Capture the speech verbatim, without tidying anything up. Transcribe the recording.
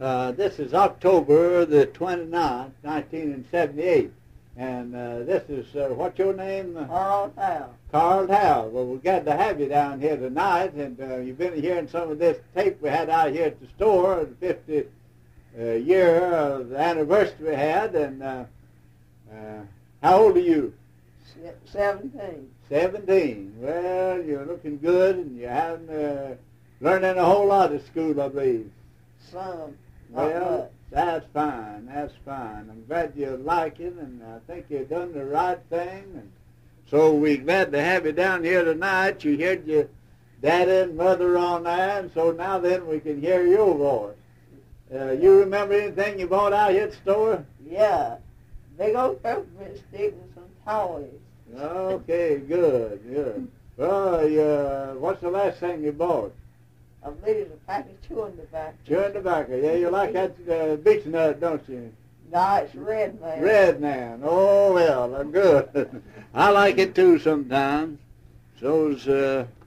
Uh, this is October the twenty-ninth, nineteen seventy-eight. And uh, this is, uh, what's your name? Carl Howe. Carl Howe. Well, we're glad to have you down here tonight. And uh, you've been hearing some of this tape we had out here at the store, the fiftieth uh, year of the anniversary we had. And uh, uh, how old are you? Seventeen. Seventeen. Well, you're looking good, and you haven't uh, learning a whole lot at school, I believe. Some. Well, that's fine. That's fine. I'm glad you like it, and I think you've done the right thing. And so we're glad to have you down here tonight. You heard your daddy and mother on there, and so now then we can hear your voice. Uh, you remember anything you bought out here at the store? Yeah. Big old peppermint stick and some toys. Okay, good, good. Well, uh, what's the last thing you bought? I believe it's a pack of chewing tobacco. Chewing tobacco. Yeah, you like that uh, beech nut, don't you? No, it's red man. Red man. Oh, well, good. I like it too sometimes. So's uh,